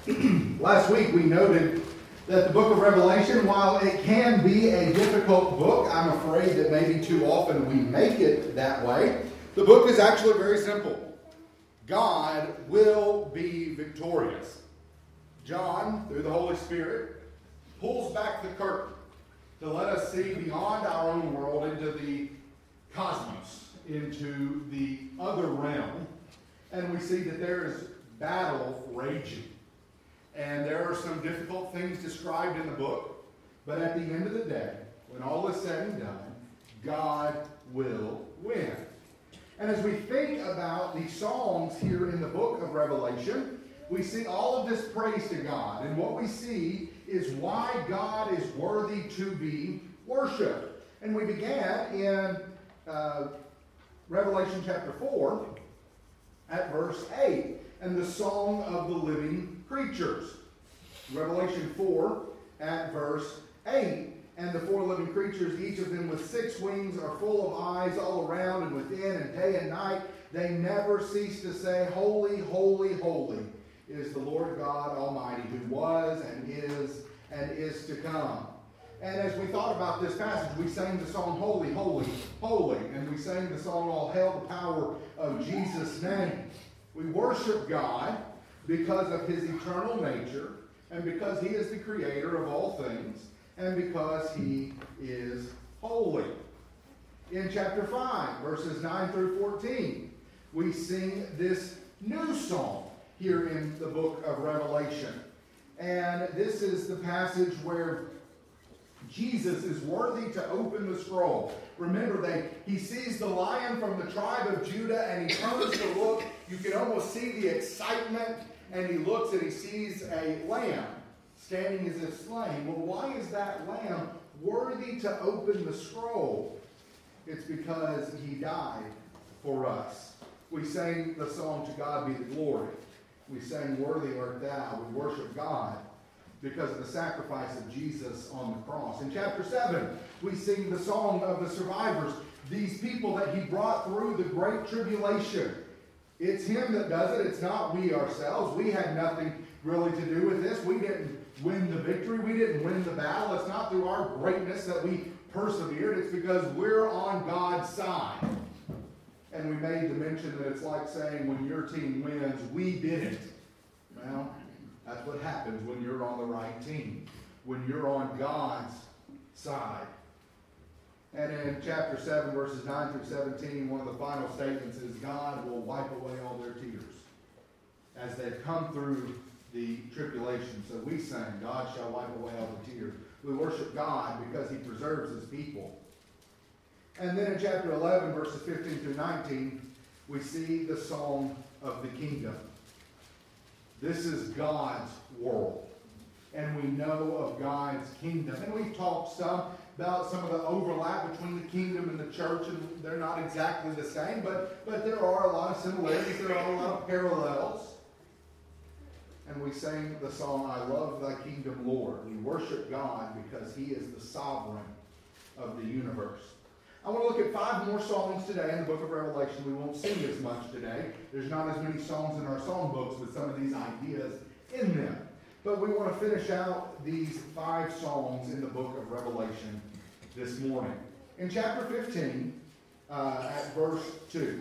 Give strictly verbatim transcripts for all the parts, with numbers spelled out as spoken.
Last week we noted that the book of Revelation, while it can be a difficult book, I'm afraid that maybe too often we make it that way, the book is actually very simple. God will be victorious. John, through the Holy Spirit, pulls back the curtain to let us see beyond our own world into the cosmos, into the other realm, and we see that there is battle raging. And there are some difficult things described in the book, but at the end of the day, when all is said and done, God will win. And as we think about the songs here in the book of Revelation, we see all of this praise to God. And what we see is why God is worthy to be worshipped. And we began in uh, Revelation chapter four at verse eight, and the song of the living creatures. Revelation four at verse eight. And the four living creatures, each of them with six wings, are full of eyes all around and within, and day and night they never cease to say, Holy, holy, holy is the Lord God Almighty, who was and is and is to come. And as we thought about this passage, we sang the song Holy, Holy, Holy. And we sang the song All Hail the Power of Jesus' Name. We worship God because of his eternal nature, and because he is the creator of all things, and because he is holy. In chapter five, verses nine through fourteen, we sing this new song here in the book of Revelation. And this is the passage where Jesus is worthy to open the scroll. Remember, they, he sees the lion from the tribe of Judah, and he turns to look. You can almost see the excitement, and he looks and he sees a lamb standing as if slain. Well, why is that lamb worthy to open the scroll? It's because he died for us. We sang the song To God Be the Glory. We sang Worthy Art Thou. We worship God because of the sacrifice of Jesus on the cross. In chapter seven, we sing the song of the survivors, these people that he brought through the great tribulation. It's him that does it. It's not we ourselves. We had nothing really to do with this. We didn't win the victory. We didn't win the battle. It's not through our greatness that we persevered. It's because we're on God's side. And we made the mention that it's like saying when your team wins, we did it. Well, that's what happens when you're on the right team, when you're on God's side. And in chapter seven, verses nine through seventeen, one of the final statements is God will wipe away all their tears as they've come through the tribulation. So we sang, God shall wipe away all the tears. We worship God because he preserves his people. And then in chapter eleven, verses fifteen through nineteen, we see the song of the kingdom. This is God's world, and we know of God's kingdom. And we've talked some about some of the overlap between the kingdom and the church, and they're not exactly the same, but, but there are a lot of similarities, there are a lot of parallels. And we sang the song, I Love Thy Kingdom, Lord. We worship God because he is the sovereign of the universe. I want to look at five more songs today in the book of Revelation. We won't sing as much today. There's not as many songs in our song books with some of these ideas in them. But we want to finish out these five songs in the book of Revelation this morning. In chapter fifteen, uh, at verse two.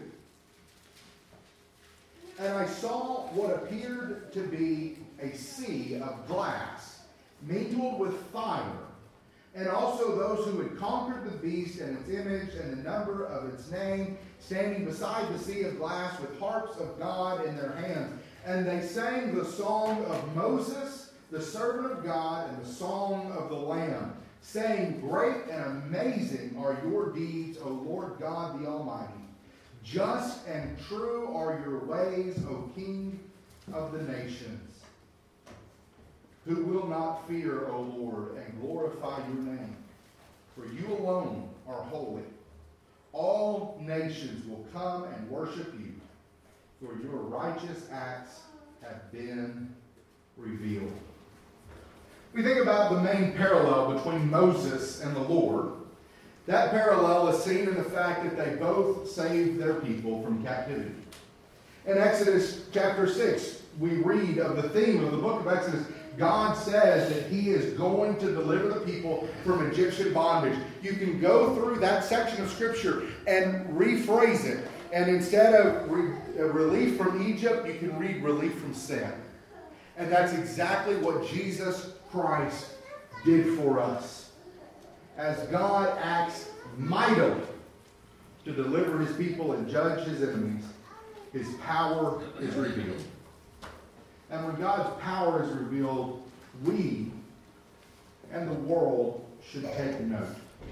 And I saw what appeared to be a sea of glass, mingled with fire, and also those who had conquered the beast and its image and the number of its name, standing beside the sea of glass with harps of God in their hands. And they sang the song of Moses, the servant of God, and the song of the Lamb, saying, Great and amazing are your deeds, O Lord God the Almighty. Just and true are your ways, O King of the nations. Who will not fear, O Lord, and glorify your name? For you alone are holy. All nations will come and worship you, for your righteous acts have been revealed. We think about the main parallel between Moses and the Lord. That parallel is seen in the fact that they both saved their people from captivity. In Exodus chapter six, we read of the theme of the book of Exodus. God says that he is going to deliver the people from Egyptian bondage. You can go through that section of Scripture and rephrase it. And instead of re- relief from Egypt, you can read relief from sin. And that's exactly what Jesus Christ did for us. As God acts mightily to deliver his people and judge his enemies, his power is revealed. And when God's power is revealed, we and the world should take note.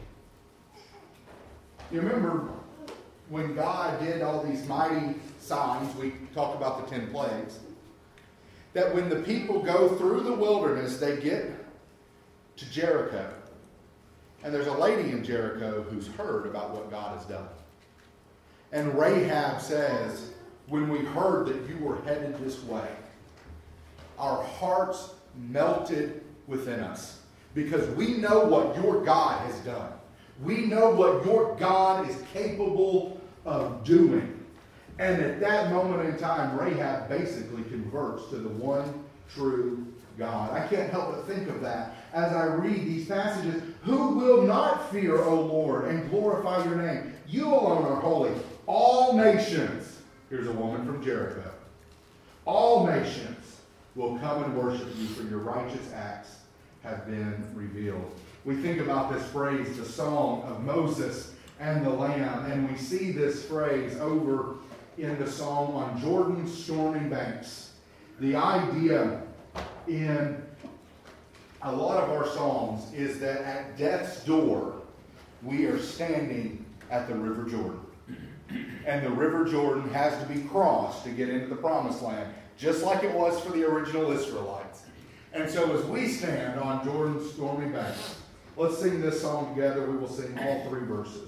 You remember when God did all these mighty signs, we talked about the ten plagues, that when the people go through the wilderness, they get to Jericho. And there's a lady in Jericho who's heard about what God has done. And Rahab says, when we heard that you were headed this way, our hearts melted within us. Because we know what your God has done. We know what your God is capable of doing. And at that moment in time, Rahab basically converts to the one true God. I can't help but think of that as I read these passages. Who will not fear, O Lord, and glorify your name? You alone are holy. All nations, here's a woman from Jericho, all nations will come and worship you, for your righteous acts have been revealed. We think about this phrase, the song of Moses and the Lamb, and we see this phrase over in the song on Jordan's stormy banks. The idea in a lot of our songs is that at death's door, we are standing at the River Jordan. And the River Jordan has to be crossed to get into the Promised Land, just like it was for the original Israelites. And so as we stand on Jordan's stormy banks, let's sing this song together. We will sing all three verses.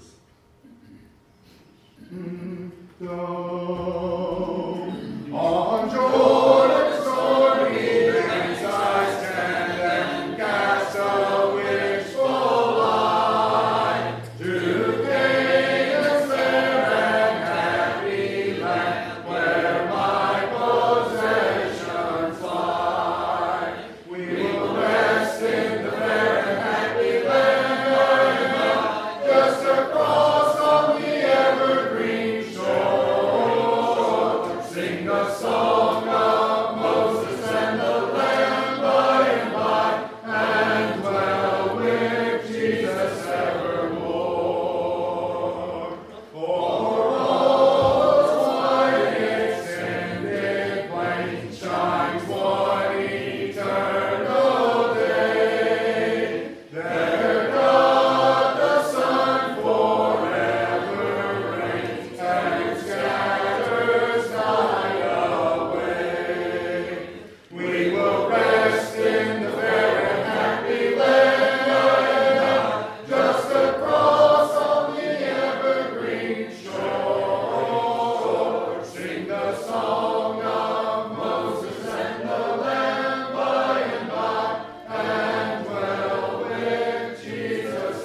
Go on Jordan's stormy banks I stand and cast a wishful eye to Canaan's fair and happy land, where my possessions lie. We will rest in the fair and happy land by and by, just across on the evergreen shore. Sing the song of Moses and the Lamb by and by, and dwell with Jesus evermore. For all wide extended plain shines one eternal day. There God the Son forever reigns and scatters night away. We will rest in the fair and happy land by and by, just across on the evergreen shore. Sing the song of Moses and the Lamb by and by, and dwell with Jesus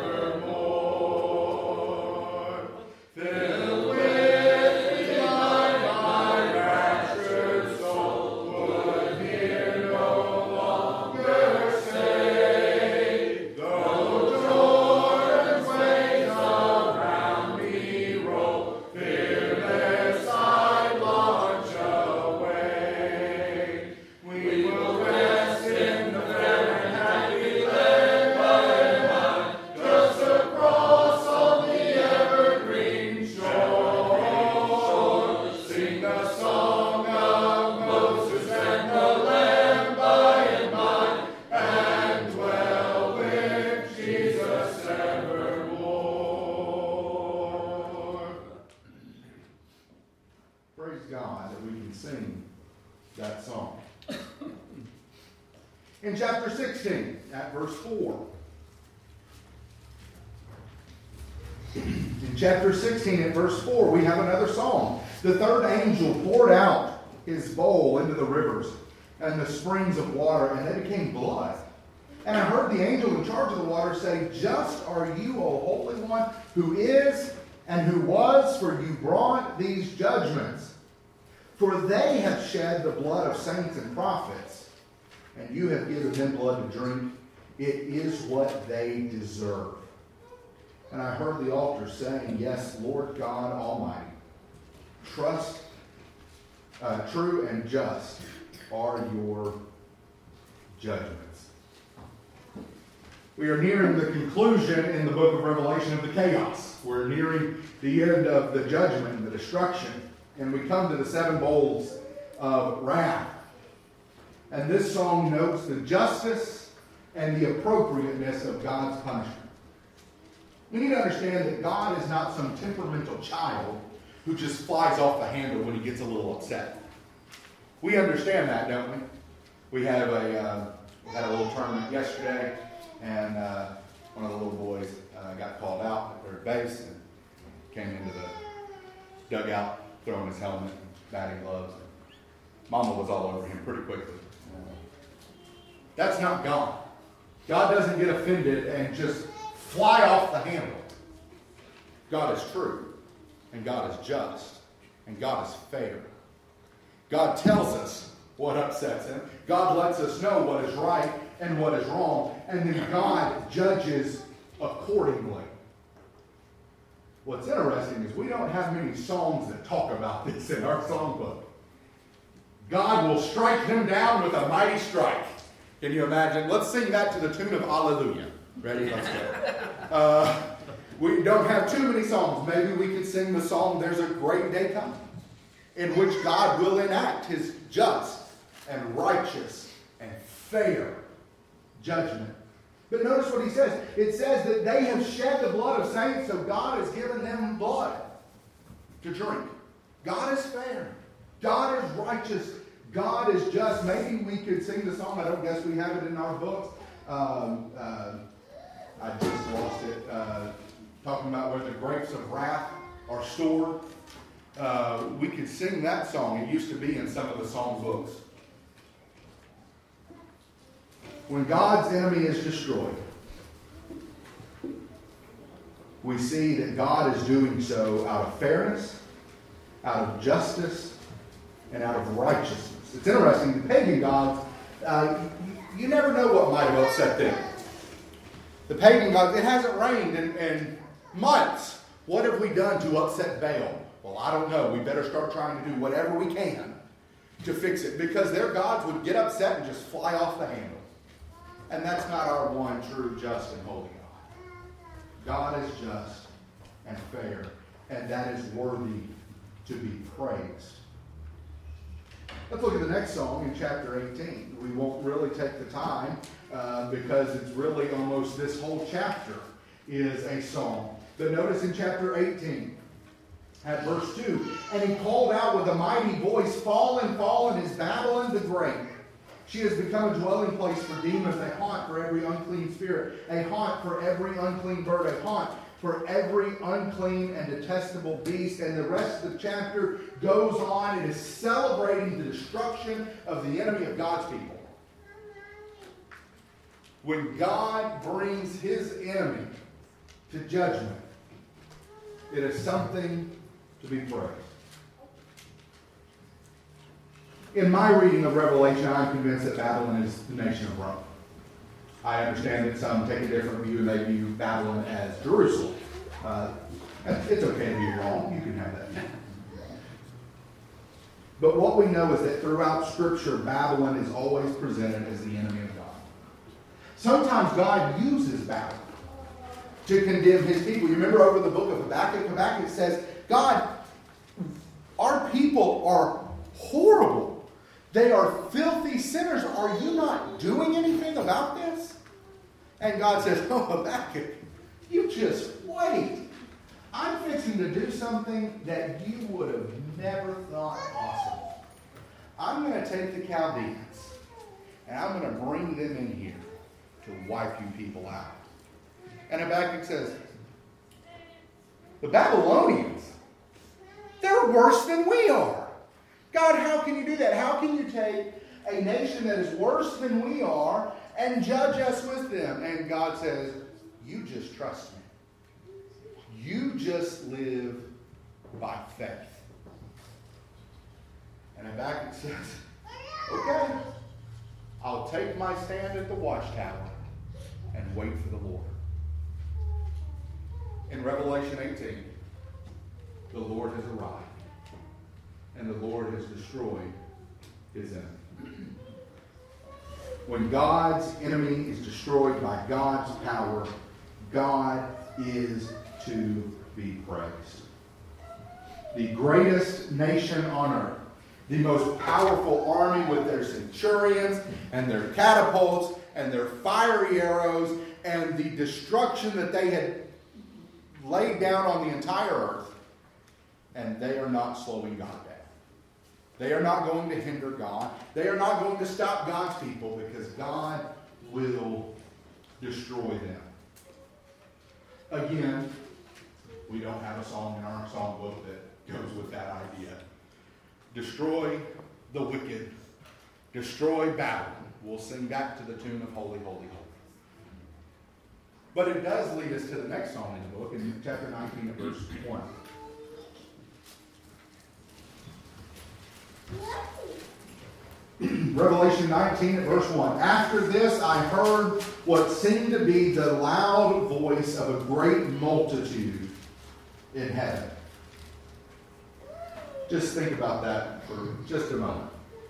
evermore. Filled with delight, my raptured soul would here no longer stay. Though Jordan's waves around me roll, fearless I launch away. We will rest in the fair and happy land by and by, just across on the evergreen shore. Sing the song of Moses and the Lamb by and by, and dwell with Jesus evermore. Praise God that we can sing that song. In chapter sixteen, at verse four. In chapter sixteen, at verse four, we have another song. The third angel poured out his bowl into the rivers and the springs of water, and they became blood. And I heard the angel in charge of the water say, Just are you, O Holy One, who is and who was, for you brought these judgments. For they have shed the blood of saints and prophets, and you have given them blood to drink. It is what they deserve. And I heard the altar saying, Yes, Lord God Almighty, trust, uh, true and just are your judgments. We are nearing the conclusion in the book of Revelation of the chaos. We're nearing the end of the judgment and the destruction. And we come to the seven bowls of wrath. And this song notes the justice and the appropriateness of God's punishment. We need to understand that God is not some temperamental child who just flies off the handle when he gets a little upset. We understand that, don't we? We have a uh, we had a little tournament yesterday, and uh, one of the little boys uh, got called out at third base and came into the dugout throwing his helmet and batting gloves. And Mama was all over him pretty quickly. That's not God. God doesn't get offended and just fly off the handle. God is true, and God is just, and God is fair. God tells us what upsets him. God lets us know what is right and what is wrong, and then God judges accordingly. What's interesting is we don't have many songs that talk about this in our songbook. God will strike them down with a mighty strike. Can you imagine? Let's sing that to the tune of Hallelujah. Ready? Let's go. Uh, we don't have too many songs. Maybe we could sing the song, There's a Great Day Coming, in which God will enact his just and righteous and fair judgment. But notice what he says. It says that they have shed the blood of saints, so God has given them blood to drink. God is fair. God is righteous. God is just. Maybe we could sing the song. I don't guess we have it in our books. Um, uh, I just lost it. Uh, talking about where the grapes of wrath are stored. Uh, we could sing that song. It used to be in some of the song books. When God's enemy is destroyed, we see that God is doing so out of fairness, out of justice, and out of righteousness. It's interesting, the pagan gods, uh, you, you never know what might have upset them. The pagan gods, it hasn't rained in, in months. What have we done to upset Baal? Well, I don't know. We better start trying to do whatever we can to fix it, because their gods would get upset and just fly off the handle. And that's not our one true, just, and holy God. God is just and fair, and that is worthy to be praised. Let's look at the next song in chapter eighteen. We won't really take the time uh, because it's really almost this whole chapter is a song. But notice in chapter eighteen, at verse two, and he called out with a mighty voice, Fallen, fallen is Babylon the Great. She has become a dwelling place for demons, a haunt for every unclean spirit, a haunt for every unclean bird, a haunt for every unclean and detestable beast. And the rest of the chapter goes on. It is celebrating the destruction of the enemy of God's people. When God brings his enemy to judgment, it is something to be praised. In my reading of Revelation, I'm convinced that Babylon is the nation of Rome. I understand that some take a different view. They view Babylon as Jerusalem. Uh, it's okay to be wrong. You can have that view. But what we know is that throughout Scripture, Babylon is always presented as the enemy of God. Sometimes God uses Babylon to condemn his people. You remember over the book of Habakkuk, Habakkuk says, God, our people are horrible. They are filthy sinners. Are you not doing anything about this? And God says, oh, Habakkuk, you just wait. I'm fixing to do something that you would have never thought possible. I'm going to take the Chaldeans, and I'm going to bring them in here to wipe you people out. And Habakkuk says, the Babylonians, they're worse than we are. God, how can you do that? How can you take a nation that is worse than we are and judge us with them? And God says, you just trust me. You just live by faith. And Habakkuk says, okay, I'll take my stand at the watchtower and wait for the Lord. In Revelation eighteen, the Lord has arrived, and the Lord has destroyed his enemy. When God's enemy is destroyed by God's power, God is to be praised. The greatest nation on earth, the most powerful army with their centurions and their catapults and their fiery arrows and the destruction that they had laid down on the entire earth, and they are not slowing God down. They are not going to hinder God. They are not going to stop God's people, because God will destroy them. Again, we don't have a song in our songbook that goes with that idea. Destroy the wicked. Destroy Babylon. We'll sing back to the tune of Holy, Holy, Holy. But it does lead us to the next song in the book, in chapter nineteen and verse one. Revelation nineteen and verse one. After this I heard what seemed to be the loud voice of a great multitude in heaven. Just think about that for just a moment.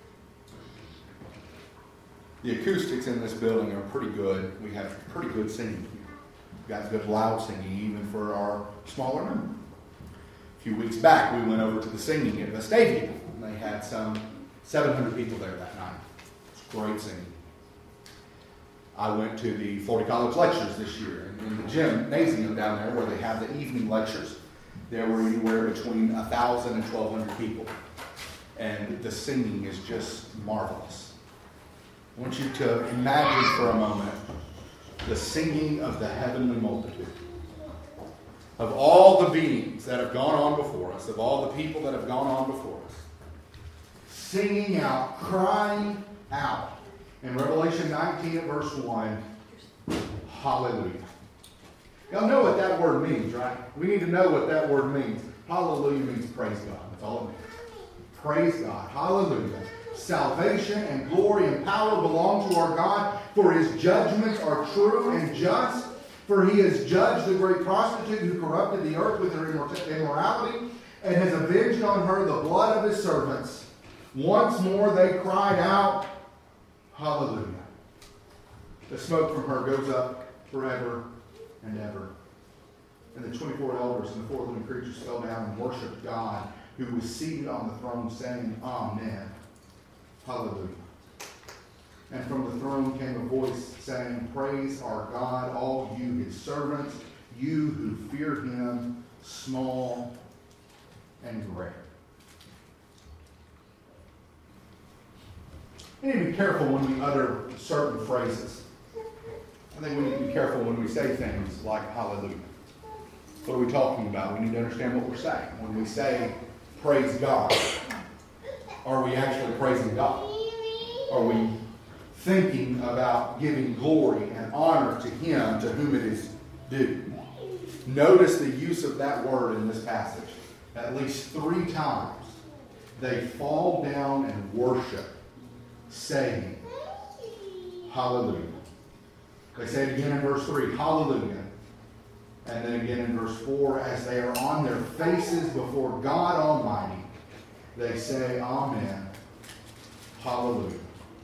The acoustics in this building are pretty good. We have pretty good singing here. We've got good loud singing even for our smaller number. A few weeks back we went over to the singing at Vestavia. They had some seven hundred people there that night. It's great singing. I went to the Florida College lectures this year. In the gymnasium down there where they have the evening lectures, there were anywhere between one thousand and twelve hundred people. And the singing is just marvelous. I want you to imagine for a moment the singing of the heavenly multitude. Of all the beings that have gone on before us, of all the people that have gone on before us, singing out, crying out. In Revelation nineteen at verse one, hallelujah. Y'all know what that word means, right? We need to know what that word means. Hallelujah means praise God. That's all it means. Praise God. Hallelujah. Salvation and glory and power belong to our God, for his judgments are true and just. For he has judged the great prostitute who corrupted the earth with her immorality, and has avenged on her the blood of his servants. Once more they cried out, hallelujah. The smoke from her goes up forever and ever. And the twenty-four elders and the four living creatures fell down and worshipped God, who was seated on the throne, saying, Amen. Hallelujah. And from the throne came a voice saying, Praise our God, all you his servants, you who fear him, small and great. We need to be careful when we utter certain phrases. I think we need to be careful when we say things like hallelujah. What are we talking about? We need to understand what we're saying. When we say praise God, are we actually praising God? Are we thinking about giving glory and honor to him to whom it is due? Notice the use of that word in this passage. At least three times they fall down and worship, saying, hallelujah. They say it again in verse three, hallelujah. And then again in verse four, as they are on their faces before God Almighty, they say, Amen, hallelujah.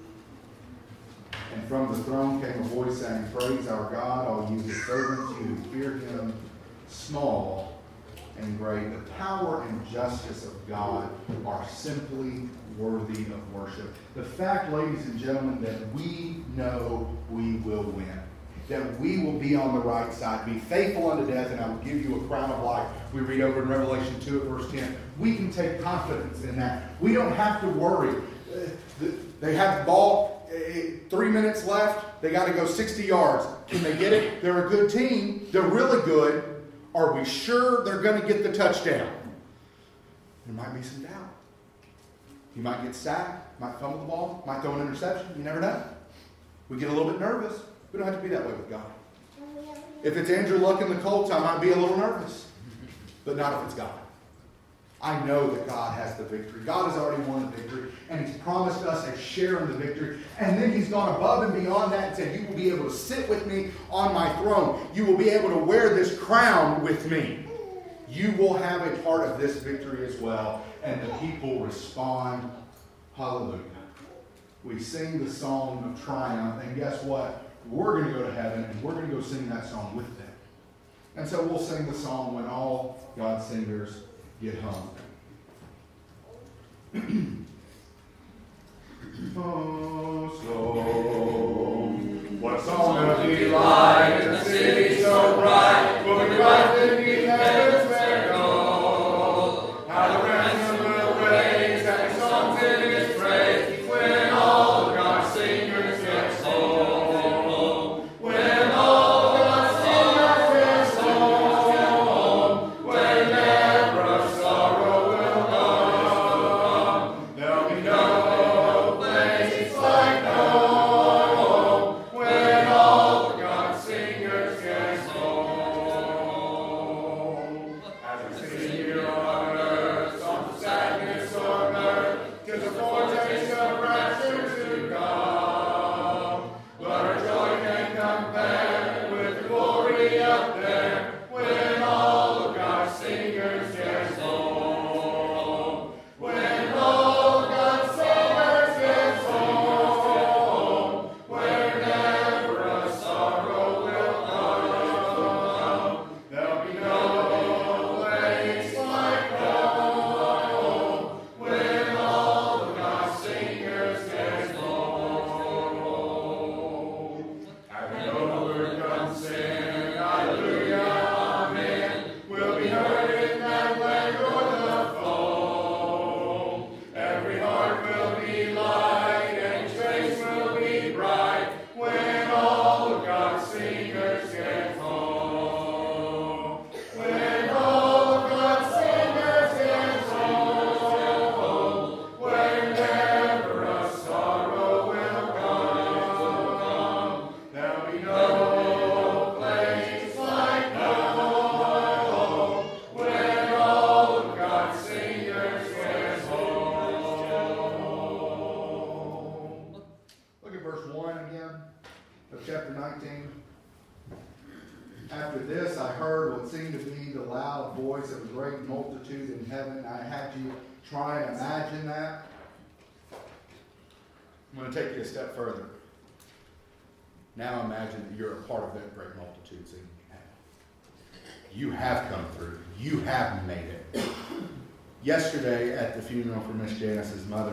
And from the throne came a voice saying, Praise our God, all you his servants, you who fear him, small and great. The power and justice of God are simply worthy of worship. The fact, ladies and gentlemen, that we know we will win, that we will be on the right side, be faithful unto death, and I will give you a crown of life. We read over in Revelation two at verse ten. We can take confidence in that. We don't have to worry. They have the ball, three minutes left. They got to go sixty yards. Can they get it? They're a good team. They're really good. Are we sure they're going to get the touchdown? There might be some doubt. You might get sacked, might fumble the ball, might throw an interception. You never know. We get a little bit nervous. We don't have to be that way with God. If it's Andrew Luck and the Colts, I might be a little nervous. But not if it's God. I know that God has the victory. God has already won the victory, and He's promised us a share in the victory. And then He's gone above and beyond that and said, you will be able to sit with me on my throne. You will be able to wear this crown with me. You will have a part of this victory as well. And the people respond, hallelujah. We sing the song of triumph, and guess what? We're going to go to heaven, and we're going to go sing that song with them. And so we'll sing the song when all God's singers get home. Oh, so what song of delight in the city so bright will be right beneath heaven's fair goal. How the ransom will raise happy songs in His praise when all of God's singers get home. When all God's singers get home, when never sorrow will come, there'll be no place like home. When all God's singers get home. As we sing here on earth, songs of sadness or mirth, 'tis a foretaste of rapture to come. But our joy can compare with the glory up there when all of God's singers get home. When all of God's singers get home, where never a sorrow will come, there'll be no place like home. When all of God's singers get home. As we onward come sing, hallelujah, amen, we'll be heard in that land o'er the foam. Every heart will be light, and each face will be bright, when all of God's singers get home. When all of God's singers get home, where never a sorrow will come, there'll be no place like home. When all of God's singers get home. Look at verse one again of chapter nineteen. After this, I heard what seemed to be the loud voice of a great multitude in heaven. I had you try and imagine that. I'm going to take you a step further. Now imagine that you're a part of that great multitude singing in heaven. You have come through. You have made it. Yesterday at the funeral for Miss Janice's mother,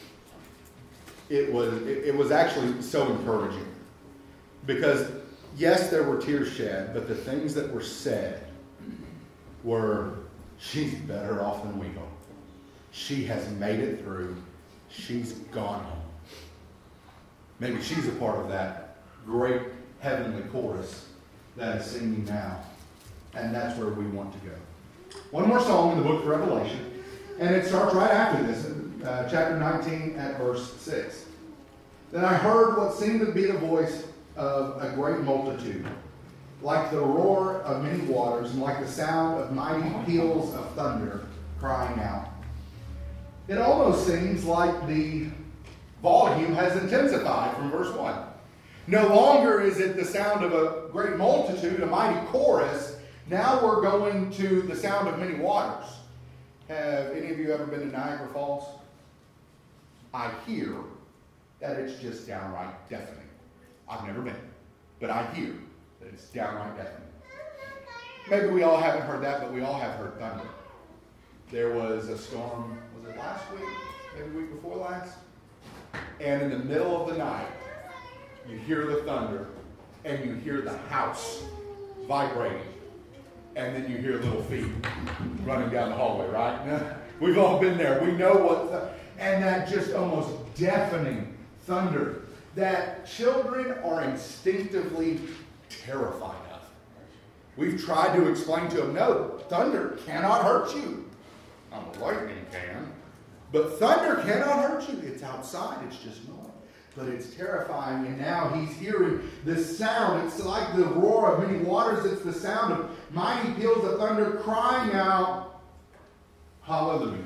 it was it, it was actually so encouraging. Because, yes, there were tears shed, but the things that were said were, she's better off than we are. She has made it through. She's gone home. Maybe she's a part of that great heavenly chorus that is singing now. And that's where we want to go. One more song in the book of Revelation, and it starts right after this, uh, chapter nineteen at verse six. Then I heard what seemed to be the voice of a great multitude, like the roar of many waters, and like the sound of mighty peals of thunder crying out. It almost seems like the volume has intensified from verse one. No longer is it the sound of a great multitude, a mighty chorus. Now we're going to the sound of many waters. Have any of you ever been to Niagara Falls? I hear that it's just downright deafening. I've never been, but I hear that it's downright deafening. Maybe we all haven't heard that, but we all have heard thunder. There was a storm, was it last week? Maybe the week before last? And in the middle of the night, you hear the thunder, and you hear the house vibrating. And then you hear little feet running down the hallway, right? We've all been there. We know what, th- and that just almost deafening thunder that children are instinctively terrified of. We've tried to explain to them, no, thunder cannot hurt you. Um, lightning can. But thunder cannot hurt you. It's outside. It's just noise. But it's terrifying. And now he's hearing this sound. It's like the roar of many waters. It's the sound of mighty peals of thunder crying out, Hallelujah.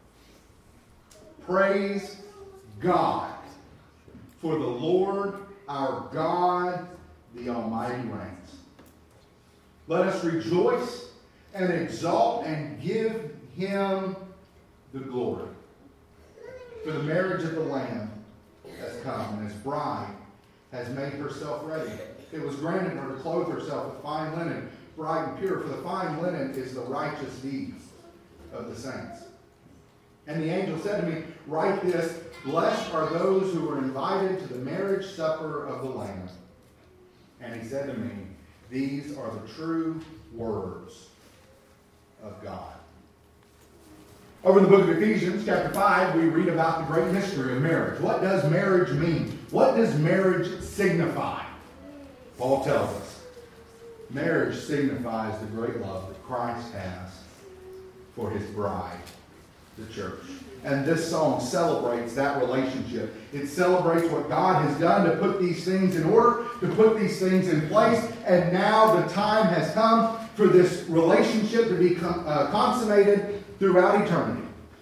Praise God. For the Lord our God, the Almighty reigns. Let us rejoice and exalt and give him the glory. For the marriage of the Lamb has come, and his bride has made herself ready. It was granted her to clothe herself with fine linen, bright and pure, for the fine linen is the righteous deeds of the saints. And the angel said to me, write this, blessed are those who were invited to the marriage supper of the Lamb. And he said to me, these are the true words of God. Over in the book of Ephesians, chapter five, we read about the great mystery of marriage. What does marriage mean? What does marriage signify? Paul tells us, marriage signifies the great love that Christ has for his bride, the church. And this song celebrates that relationship. It celebrates what God has done to put these things in order, to put these things in place. And now the time has come for this relationship to be uh, consummated throughout eternity.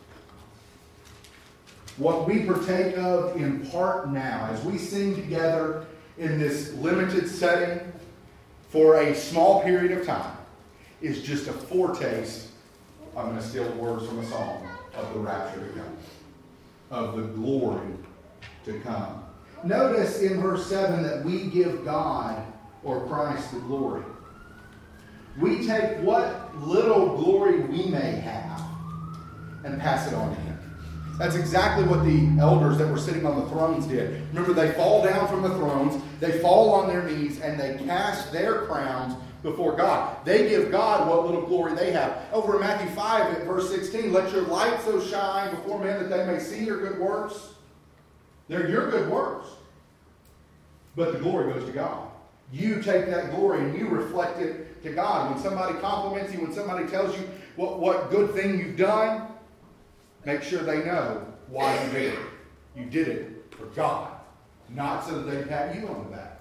What we partake of in part now, as we sing together in this limited setting for a small period of time, is just a foretaste, I'm going to steal words from a song, of the rapture to come, of the glory to come. Notice in verse seven that we give God or Christ the glory. We take what little glory we may have and pass it on to him. That's exactly what the elders that were sitting on the thrones did. Remember, they fall down from the thrones, they fall on their knees, and they cast their crowns before God. They give God what little glory they have. Over in Matthew five at verse sixteen, let your light so shine before men that they may see your good works. They're your good works. But the glory goes to God. You take that glory and you reflect it to God. When somebody compliments you, when somebody tells you what, what good thing you've done, make sure they know why you did it. You did it for God, not so that they pat you on the back.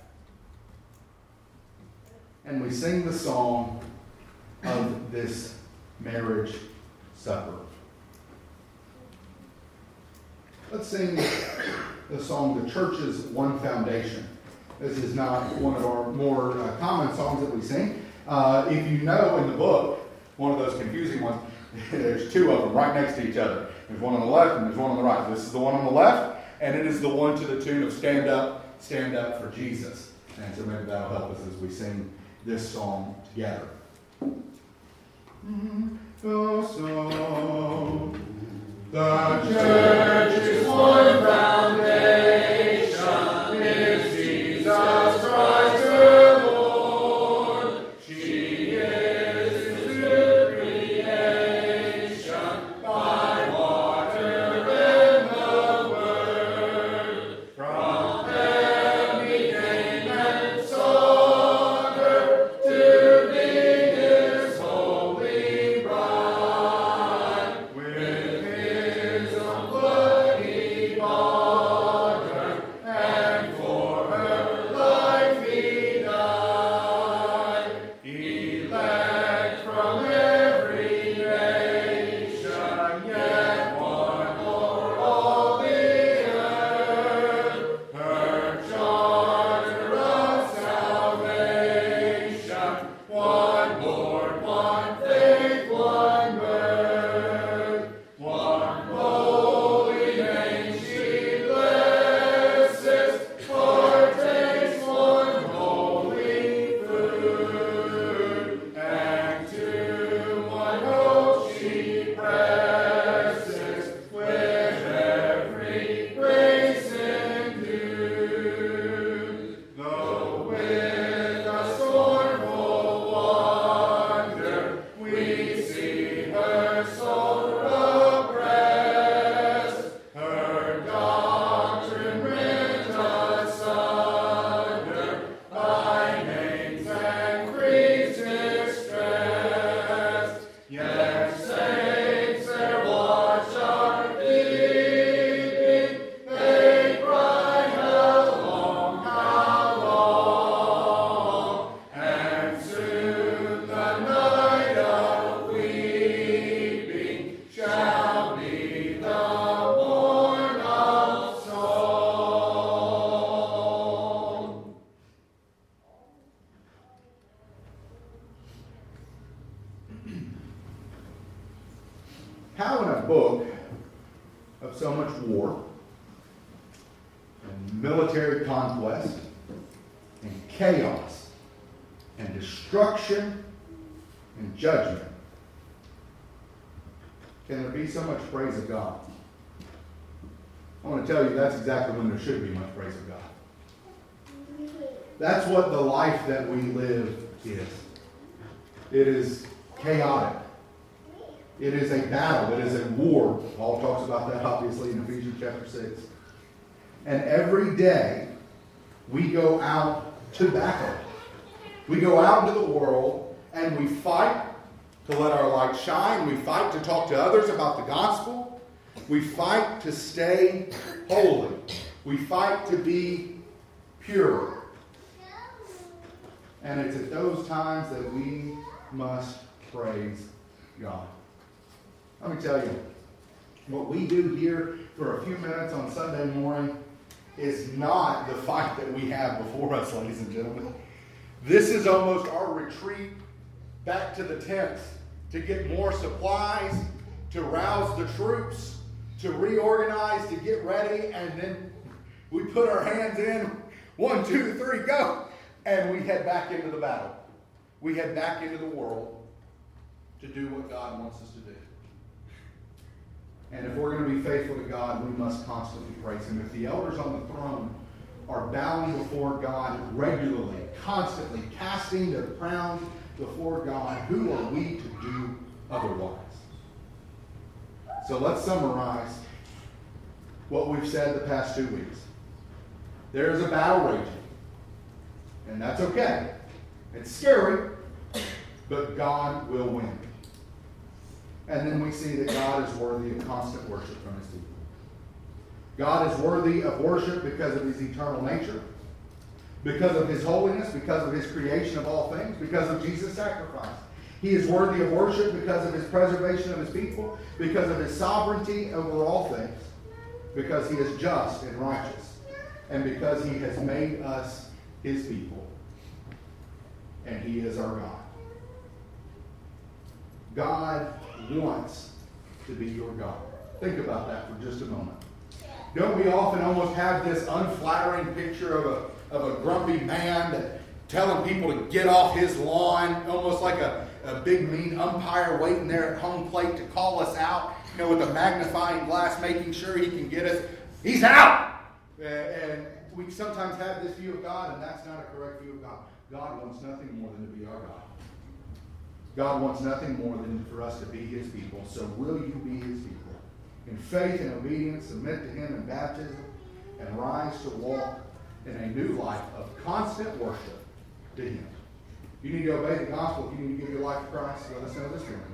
And we sing the song of this marriage supper. Let's sing the song, The Church's One Foundation. This is not one of our more uh, common songs that we sing. Uh, if you know in the book, one of those confusing ones, there's two of them right next to each other. There's one on the left and there's one on the right. This is the one on the left, and it is the one to the tune of Stand Up, Stand Up for Jesus. And so maybe that'll help us as we sing this song together. The song, the church is one foundation, is Jesus Christ her Lord. She is his new creation, by water and the word. From them he came and sought her to be his holy bride. With his own blood he bought war and military conquest and chaos and destruction and judgment, can there be so much praise of God? I want to tell you that's exactly when there should be much praise of God. That's what the life that we live is. It is chaotic. It is a battle. It is a war. Paul talks about that obviously in Ephesians chapter six. And every day we go out to battle. We go out into the world and we fight to let our light shine. We fight to talk to others about the gospel. We fight to stay holy. We fight to be pure. And it's at those times that we must praise God. Let me tell you, what we do here for a few minutes on Sunday morning is not the fight that we have before us, ladies and gentlemen. This is almost our retreat back to the tents to get more supplies, to rouse the troops, to reorganize, to get ready, and then we put our hands in, one, two, three, go, and we head back into the battle. We head back into the world to do what God wants us to do. And if we're going to be faithful to God, we must constantly praise Him. If the elders on the throne are bowing before God regularly, constantly, casting their crowns before God, who are we to do otherwise? So let's summarize what we've said the past two weeks. There is a battle raging, and that's okay. It's scary, but God will win. And then we see that God is worthy of constant worship from His people. God is worthy of worship because of His eternal nature, because of His holiness, because of His creation of all things, because of Jesus' sacrifice. He is worthy of worship because of His preservation of His people, because of His sovereignty over all things, because He is just and righteous, and because He has made us His people, and He is our God. God wants to be your God. Think about that for just a moment. Don't we often almost have this unflattering picture of a, of a grumpy man that telling people to get off his lawn, almost like a, a big mean umpire waiting there at home plate to call us out, you know, with a magnifying glass, making sure he can get us. He's out! And we sometimes have this view of God, and that's not a correct view of God. God wants nothing more than to be our God. God wants nothing more than for us to be His people. So will you be His people? In faith and obedience, submit to Him in baptism, and rise to walk in a new life of constant worship to Him. If you need to obey the gospel, if you need to give your life to Christ, let us know this morning.